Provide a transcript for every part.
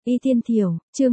Y Tiên Thiểu, chương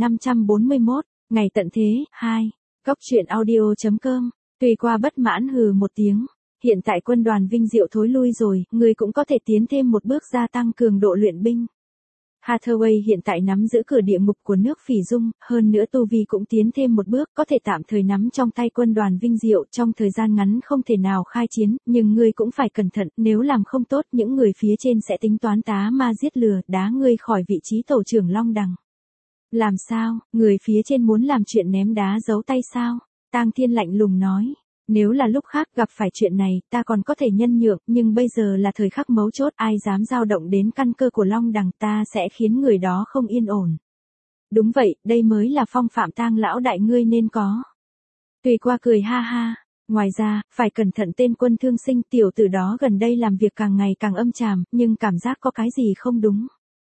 1541, ngày tận thế, 2. Góc truyện audio.com. Tùy Qua bất mãn hừ một tiếng. Hiện tại quân đoàn Vinh Diệu thối lui rồi, người cũng có thể tiến thêm một bước gia tăng cường độ luyện binh. Hathaway hiện tại nắm giữ cửa địa ngục của nước Phỉ Dung, hơn nữa tu vi cũng tiến thêm một bước, có thể tạm thời nắm trong tay quân đoàn Vinh Diệu trong thời gian ngắn không thể nào khai chiến, nhưng ngươi cũng phải cẩn thận, nếu làm không tốt những người phía trên sẽ tính toán tá ma giết lừa, đá ngươi khỏi vị trí tổ trưởng Long Đằng. Làm sao, người phía trên muốn làm chuyện ném đá giấu tay sao? Tang Thiên lạnh lùng nói. Nếu là lúc khác gặp phải chuyện này, ta còn có thể nhân nhượng, nhưng bây giờ là thời khắc mấu chốt, ai dám dao động đến căn cơ của Long Đằng ta sẽ khiến người đó không yên ổn. Đúng vậy, đây mới là phong phạm Tang lão đại ngươi nên có. Tùy Qua cười ha ha. Ngoài ra, phải cẩn thận tên Quân Thương Sinh, tiểu tử đó gần đây làm việc càng ngày càng âm tràm, nhưng cảm giác có cái gì không đúng.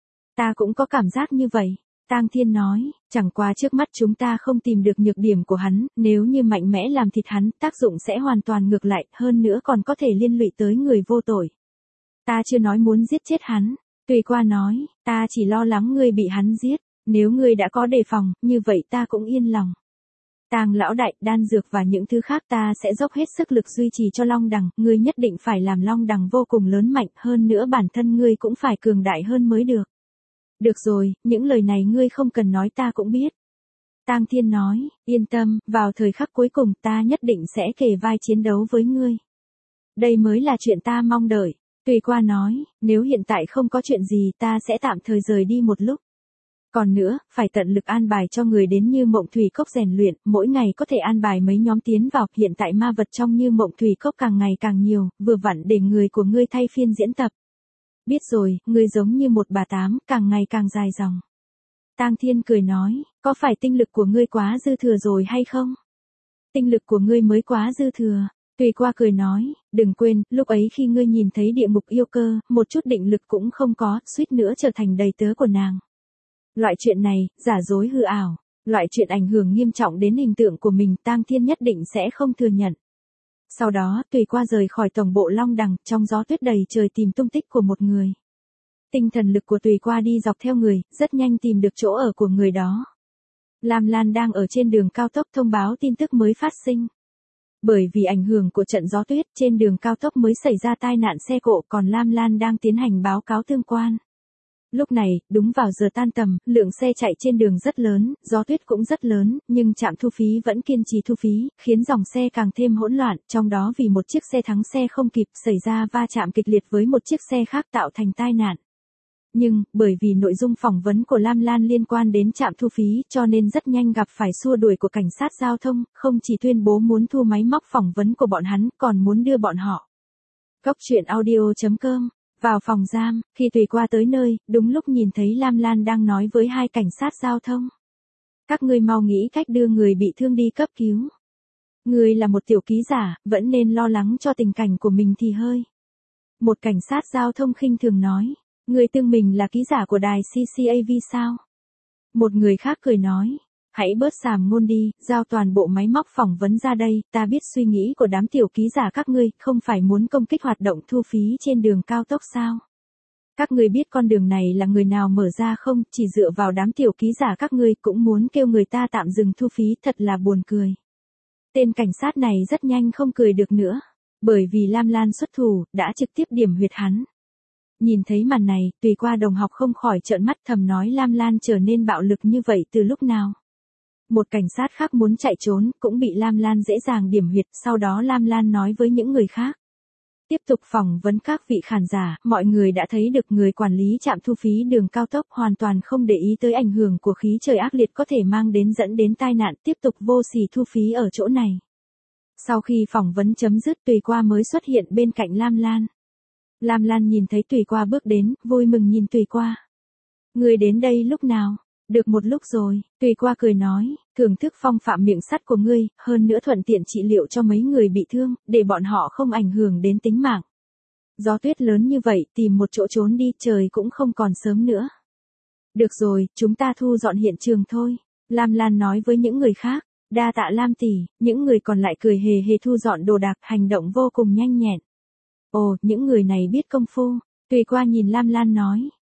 Ta cũng có cảm giác như vậy. Tang Thiên nói, chẳng qua trước mắt chúng ta không tìm được nhược điểm của hắn, nếu như mạnh mẽ làm thịt hắn, tác dụng sẽ hoàn toàn ngược lại, hơn nữa còn có thể liên lụy tới người vô tội. Ta chưa nói muốn giết chết hắn, Tùy Qua nói, ta chỉ lo lắng ngươi bị hắn giết, nếu ngươi đã có đề phòng, như vậy ta cũng yên lòng. Tang lão đại, đan dược và những thứ khác ta sẽ dốc hết sức lực duy trì cho Long Đằng, ngươi nhất định phải làm Long Đằng vô cùng lớn mạnh, hơn nữa bản thân ngươi cũng phải cường đại hơn mới được. Được rồi, những lời này ngươi không cần nói ta cũng biết. Tang Thiên nói, yên tâm, vào thời khắc cuối cùng ta nhất định sẽ kề vai chiến đấu với ngươi. Đây mới là chuyện ta mong đợi. Tùy Qua nói, nếu hiện tại không có chuyện gì ta sẽ tạm thời rời đi một lúc. Còn nữa, phải tận lực an bài cho người đến Như Mộng Thủy Cốc rèn luyện, mỗi ngày có thể an bài mấy nhóm tiến vào, hiện tại ma vật trong Như Mộng Thủy Cốc càng ngày càng nhiều, vừa vặn để người của ngươi thay phiên diễn tập. Biết rồi, ngươi giống như một bà tám, càng ngày càng dài dòng. Tang Thiên cười nói, có phải tinh lực của ngươi quá dư thừa rồi hay không? Tinh lực của ngươi mới quá dư thừa. Tùy Qua cười nói, đừng quên, lúc ấy khi ngươi nhìn thấy địa ngục yêu cơ, một chút định lực cũng không có, suýt nữa trở thành đầy tớ của nàng. Loại chuyện này, giả dối hư ảo, loại chuyện ảnh hưởng nghiêm trọng đến hình tượng của mình, Tang Thiên nhất định sẽ không thừa nhận. Sau đó, Tùy Qua rời khỏi tổng bộ Long Đằng, trong gió tuyết đầy trời tìm tung tích của một người. Tinh thần lực của Tùy Qua đi dọc theo người, rất nhanh tìm được chỗ ở của người đó. Lam Lan đang ở trên đường cao tốc thông báo tin tức mới phát sinh. Bởi vì ảnh hưởng của trận gió tuyết, trên đường cao tốc mới xảy ra tai nạn xe cộ, còn Lam Lan đang tiến hành báo cáo tương quan. Lúc này, đúng vào giờ tan tầm, lượng xe chạy trên đường rất lớn, gió tuyết cũng rất lớn, nhưng trạm thu phí vẫn kiên trì thu phí, khiến dòng xe càng thêm hỗn loạn, trong đó vì một chiếc xe thắng xe không kịp, xảy ra va chạm kịch liệt với một chiếc xe khác tạo thành tai nạn. Nhưng, bởi vì nội dung phỏng vấn của Lam Lan liên quan đến trạm thu phí, cho nên rất nhanh gặp phải xua đuổi của cảnh sát giao thông, không chỉ tuyên bố muốn thu máy móc phỏng vấn của bọn hắn, còn muốn đưa bọn họ. Góc truyện audio.com. Vào phòng giam, khi Tùy Qua tới nơi, đúng lúc nhìn thấy Lam Lan đang nói với hai cảnh sát giao thông. Các ngươi mau nghĩ cách đưa người bị thương đi cấp cứu. Ngươi là một tiểu ký giả, vẫn nên lo lắng cho tình cảnh của mình thì hơi. Một cảnh sát giao thông khinh thường nói, ngươi tương mình là ký giả của đài CCAV sao? Một người khác cười nói, hãy bớt xàm ngôn đi, giao toàn bộ máy móc phỏng vấn ra đây, ta biết suy nghĩ của đám tiểu ký giả các ngươi, không phải muốn công kích hoạt động thu phí trên đường cao tốc sao? Các ngươi biết con đường này là người nào mở ra không, chỉ dựa vào đám tiểu ký giả các ngươi cũng muốn kêu người ta tạm dừng thu phí, thật là buồn cười. Tên cảnh sát này rất nhanh không cười được nữa, bởi vì Lam Lan xuất thủ, đã trực tiếp điểm huyệt hắn. Nhìn thấy màn này, Tùy Qua đồng học không khỏi trợn mắt thầm nói Lam Lan trở nên bạo lực như vậy từ lúc nào. Một cảnh sát khác muốn chạy trốn, cũng bị Lam Lan dễ dàng điểm huyệt, sau đó Lam Lan nói với những người khác. Tiếp tục phỏng vấn các vị khán giả, mọi người đã thấy được người quản lý trạm thu phí đường cao tốc hoàn toàn không để ý tới ảnh hưởng của khí trời ác liệt có thể mang đến dẫn đến tai nạn, tiếp tục vô sỉ thu phí ở chỗ này. Sau khi phỏng vấn chấm dứt, Tùy Qua mới xuất hiện bên cạnh Lam Lan. Lam Lan nhìn thấy Tùy Qua bước đến, vui mừng nhìn Tùy Qua. Người đến đây lúc nào? Được một lúc rồi, Tùy Qua cười nói, thưởng thức phong phạm miệng sắt của ngươi, hơn nữa thuận tiện trị liệu cho mấy người bị thương, để bọn họ không ảnh hưởng đến tính mạng. Gió tuyết lớn như vậy, tìm một chỗ trốn đi, trời cũng không còn sớm nữa. Được rồi, chúng ta thu dọn hiện trường thôi, Lam Lan nói với những người khác, đa tạ Lam tỷ, những người còn lại cười hề hề thu dọn đồ đạc, hành động vô cùng nhanh nhẹn. Ồ, những người này biết công phu, Tùy Qua nhìn Lam Lan nói.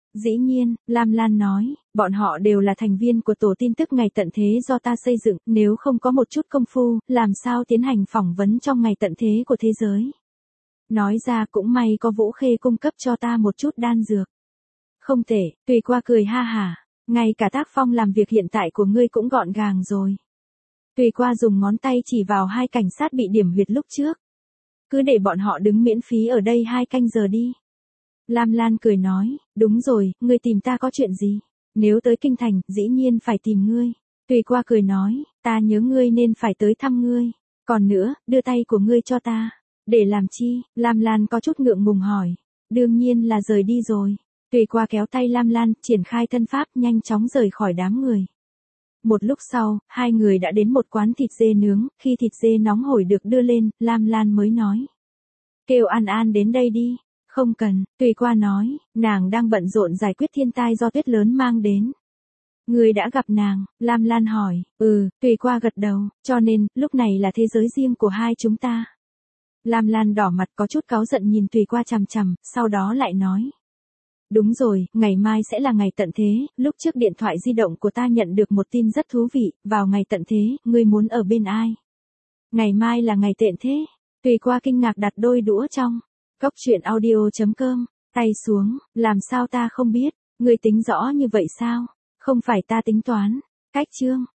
Dĩ nhiên, Lam Lan nói, bọn họ đều là thành viên của tổ tin tức ngày tận thế do ta xây dựng, nếu không có một chút công phu, làm sao tiến hành phỏng vấn trong ngày tận thế của thế giới. Nói ra cũng may có Vũ Khê cung cấp cho ta một chút đan dược. Không tệ, Tùy Qua cười ha hả, ngay cả tác phong làm việc hiện tại của ngươi cũng gọn gàng rồi. Tùy Qua dùng ngón tay chỉ vào hai cảnh sát bị điểm huyệt lúc trước. Cứ để bọn họ đứng miễn phí ở đây 2 canh giờ đi. Lam Lan cười nói, đúng rồi, ngươi tìm ta có chuyện gì? Nếu tới Kinh Thành, dĩ nhiên phải tìm ngươi. Tùy Qua cười nói, ta nhớ ngươi nên phải tới thăm ngươi. Còn nữa, đưa tay của ngươi cho ta. Để làm chi? Lam Lan có chút ngượng ngùng hỏi. Đương nhiên là rời đi rồi. Tùy Qua kéo tay Lam Lan, triển khai thân pháp nhanh chóng rời khỏi đám người. Một lúc sau, hai người đã đến một quán thịt dê nướng, khi thịt dê nóng hổi được đưa lên, Lam Lan mới nói. Kêu An An đến đây đi. Không cần, Tùy Qua nói, nàng đang bận rộn giải quyết thiên tai do tuyết lớn mang đến. Người đã gặp nàng, Lam Lan hỏi, Tùy Qua gật đầu, cho nên, lúc này là thế giới riêng của hai chúng ta. Lam Lan đỏ mặt có chút cáu giận nhìn Tùy Qua chằm chằm, sau đó lại nói. Đúng rồi, ngày mai sẽ là ngày tận thế, lúc trước điện thoại di động của ta nhận được một tin rất thú vị, vào ngày tận thế, ngươi muốn ở bên ai? Ngày mai là ngày tận thế, Tùy Qua kinh ngạc đặt đôi đũa trong. Cốc truyện audio.com, tay xuống, làm sao ta không biết, ngươi tính rõ như vậy sao? Không phải ta tính toán. Cách chương.